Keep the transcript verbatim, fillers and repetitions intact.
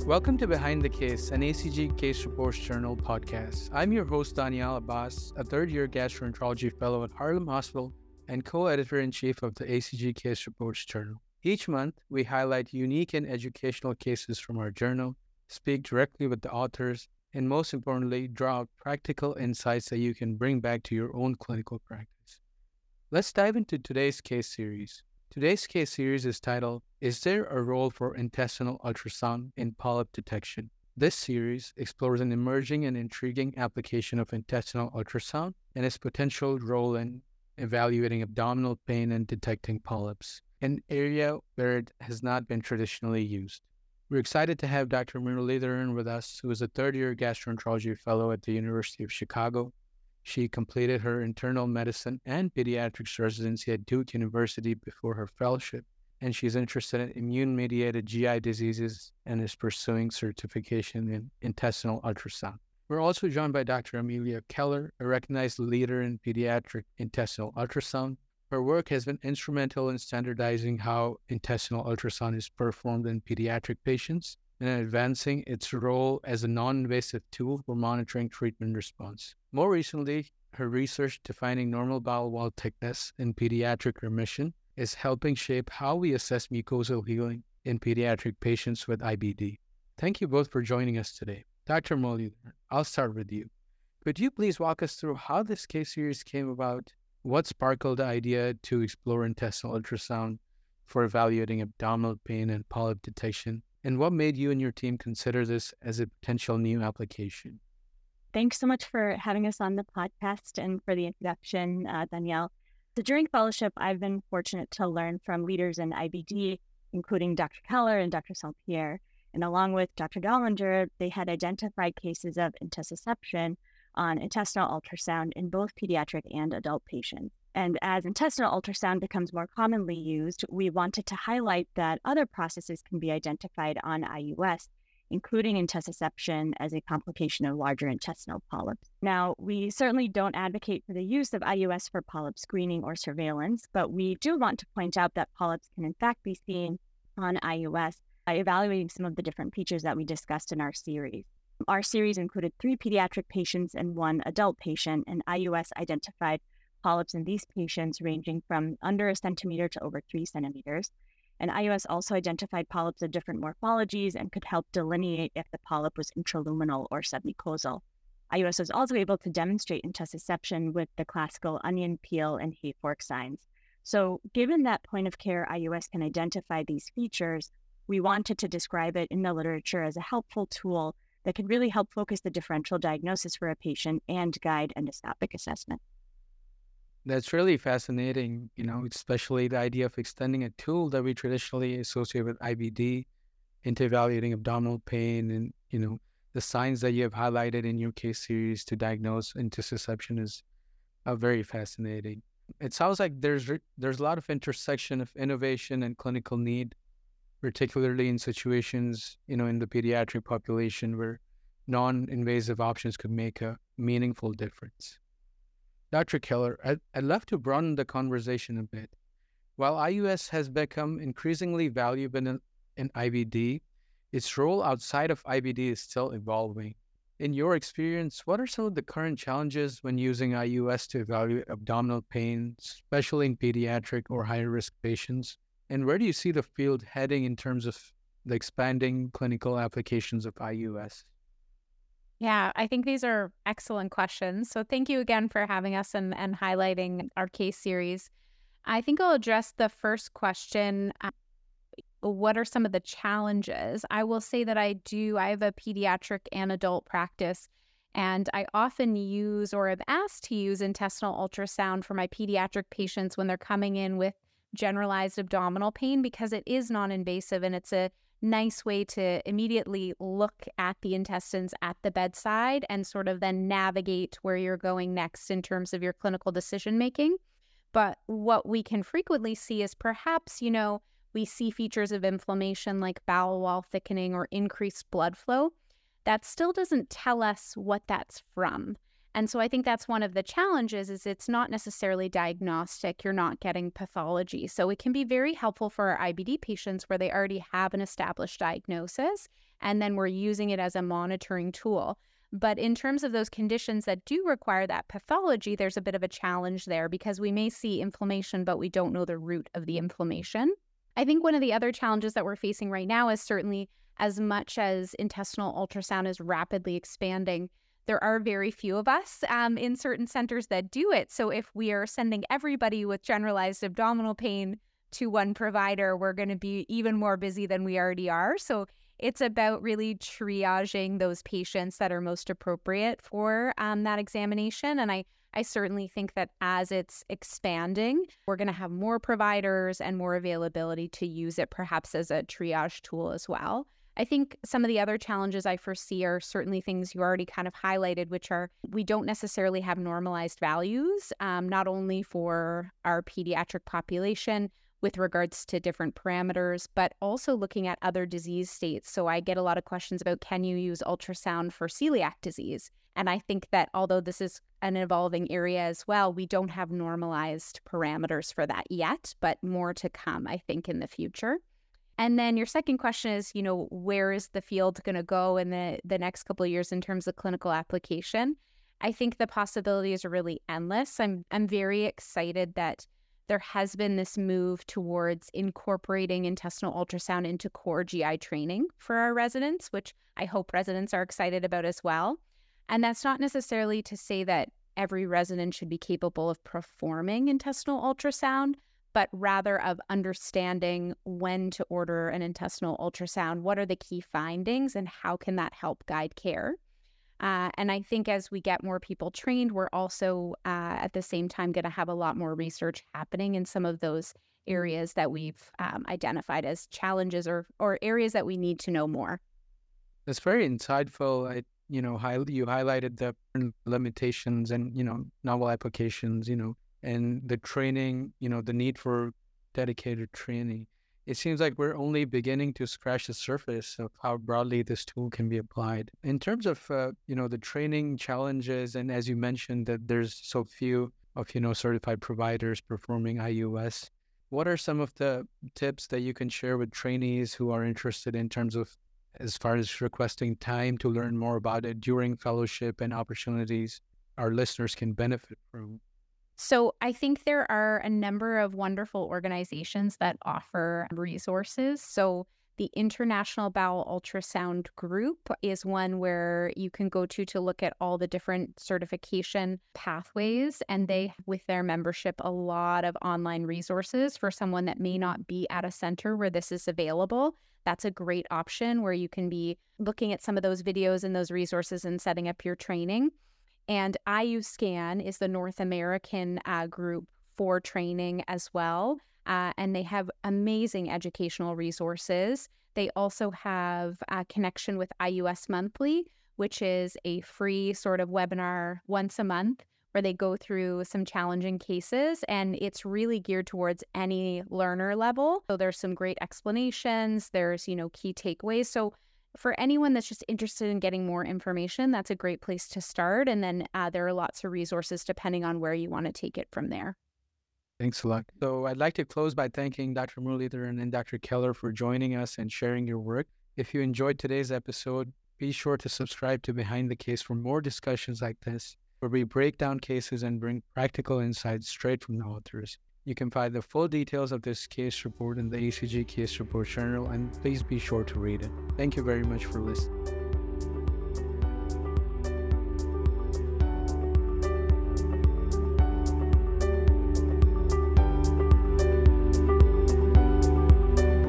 Welcome to Behind the Case, an A C G Case Reports Journal podcast. I'm your host, Daniel Abbas, a third-year gastroenterology fellow at Harlem Hospital and co-editor-in-chief of the A C G Case Reports Journal. Each month, we highlight unique and educational cases from our journal, speak directly with the authors, and most importantly, draw out practical insights that you can bring back to your own clinical practice. Let's dive into today's case series. Today's case series is titled, Is There a Role for Intestinal Ultrasound in Polyp Detection? This series explores an emerging and intriguing application of intestinal ultrasound and its potential role in evaluating abdominal pain and detecting polyps, an area where it has not been traditionally used. We're excited to have Doctor Muralidharan with us, who is a third-year gastroenterology fellow at the University of Chicago. She completed her internal medicine and pediatrics residency at Duke University before her fellowship, and she's interested in immune-mediated G I diseases and is pursuing certification in intestinal ultrasound. We're also joined by Doctor Amelia Keller, a recognized leader in pediatric intestinal ultrasound. Her work has been instrumental in standardizing how intestinal ultrasound is performed in pediatric patients and in advancing its role as a non-invasive tool for monitoring treatment response. More recently, her research defining normal bowel wall thickness in pediatric remission is helping shape how we assess mucosal healing in pediatric patients with I B D. Thank you both for joining us today. Doctor Muralidharan, I'll start with you. Could you please walk us through how this case series came about? What sparkled the idea to explore intestinal ultrasound for evaluating abdominal pain and polyp detection? And what made you and your team consider this as a potential new application? Thanks so much for having us on the podcast and for the introduction, uh, Danielle. So during fellowship, I've been fortunate to learn from leaders in I B D, including Doctor Keller and Doctor Saint Pierre. And along with Doctor Dollinger, they had identified cases of intussusception on intestinal ultrasound in both pediatric and adult patients. And as intestinal ultrasound becomes more commonly used, we wanted to highlight that other processes can be identified on I U S, including intussusception as a complication of larger intestinal polyps. Now, we certainly don't advocate for the use of I U S for polyp screening or surveillance, but we do want to point out that polyps can in fact be seen on I U S by evaluating some of the different features that we discussed in our series. Our series included three pediatric patients and one adult patient, and I U S identified polyps in these patients ranging from under a centimeter to over three centimeters. And I U S also identified polyps of different morphologies and could help delineate if the polyp was intraluminal or submucosal. I U S was also able to demonstrate intussusception with the classical onion peel and hay fork signs. So given that point of care I U S can identify these features, we wanted to describe it in the literature as a helpful tool that can really help focus the differential diagnosis for a patient and guide endoscopic assessment. That's really fascinating, you know, especially the idea of extending a tool that we traditionally associate with I B D into evaluating abdominal pain and, you know, the signs that you have highlighted in your case series to diagnose intussusception is uh, very fascinating. It sounds like there's there's a lot of intersection of innovation and clinical need, particularly in situations, you know, in the pediatric population where non-invasive options could make a meaningful difference. Doctor Keller, I'd, I'd love to broaden the conversation a bit. While I U S has become increasingly valuable in, in I B D, its role outside of I B D is still evolving. In your experience, what are some of the current challenges when using I U S to evaluate abdominal pain, especially in pediatric or high-risk patients? And where do you see the field heading in terms of the expanding clinical applications of I U S? Yeah, I think these are excellent questions. So thank you again for having us and, and highlighting our case series. I think I'll address the first question. Uh, what are some of the challenges? I will say that I do, I have a pediatric and adult practice, and I often use or am asked to use intestinal ultrasound for my pediatric patients when they're coming in with generalized abdominal pain because it is non-invasive and it's a nice way to immediately look at the intestines at the bedside and sort of then navigate where you're going next in terms of your clinical decision making. But what we can frequently see is perhaps, you know, we see features of inflammation like bowel wall thickening or increased blood flow. That still doesn't tell us what that's from. And so I think that's one of the challenges is it's not necessarily diagnostic. You're not getting pathology. So it can be very helpful for our I B D patients where they already have an established diagnosis and then we're using it as a monitoring tool. But in terms of those conditions that do require that pathology, there's a bit of a challenge there because we may see inflammation, but we don't know the root of the inflammation. I think one of the other challenges that we're facing right now is certainly as much as intestinal ultrasound is rapidly expanding, there are very few of us um, in certain centers that do it. So if we are sending everybody with generalized abdominal pain to one provider, we're going to be even more busy than we already are. So it's about really triaging those patients that are most appropriate for um, that examination. And I, I certainly think that as it's expanding, we're going to have more providers and more availability to use it perhaps as a triage tool as well. I think some of the other challenges I foresee are certainly things you already kind of highlighted, which are we don't necessarily have normalized values, um, not only for our pediatric population, with regards to different parameters, but also looking at other disease states. So I get a lot of questions about, can you use ultrasound for celiac disease? And I think that although this is an evolving area as well, we don't have normalized parameters for that yet, but more to come, I think, in the future. And then your second question is, you know, where is the field going to go in the, the next couple of years in terms of clinical application? I think the possibilities are really endless. I'm I'm very excited that there has been this move towards incorporating intestinal ultrasound into core G I training for our residents, which I hope residents are excited about as well. And that's not necessarily to say that every resident should be capable of performing intestinal ultrasound, but rather of understanding when to order an intestinal ultrasound, what are the key findings, and how can that help guide care. Uh, and I think as we get more people trained, we're also uh, at the same time going to have a lot more research happening in some of those areas that we've um, identified as challenges or or areas that we need to know more. That's very insightful. I, you know, high, you highlighted the limitations and, you know, novel applications, you know, and the training, you know, the need for dedicated training. It seems like we're only beginning to scratch the surface of how broadly this tool can be applied. In terms of, uh, you know, the training challenges, and as you mentioned that there's so few of, you know, certified providers performing I U S, what are some of the tips that you can share with trainees who are interested in terms of, as far as requesting time to learn more about it during fellowship and opportunities our listeners can benefit from? So I think there are a number of wonderful organizations that offer resources. So the International Bowel Ultrasound Group is one where you can go to to look at all the different certification pathways. And they, with their membership, a lot of online resources for someone that may not be at a center where this is available. That's a great option where you can be looking at some of those videos and those resources and setting up your training. And I U Scan is the North American uh, group for training as well. Uh, and they have amazing educational resources. They also have a connection with I U S Monthly, which is a free sort of webinar once a month where they go through some challenging cases. And it's really geared towards any learner level. So there's some great explanations. There's, you know, key takeaways. So for anyone that's just interested in getting more information, that's a great place to start. And then uh, there are lots of resources depending on where you want to take it from there. Thanks a lot. So I'd like to close by thanking Doctor Muralidharan and Doctor Keller for joining us and sharing your work. If you enjoyed today's episode, be sure to subscribe to Behind the Case for more discussions like this, where we break down cases and bring practical insights straight from the authors. You can find the full details of this case report in the A C G Case Report Journal, and please be sure to read it. Thank you very much for listening.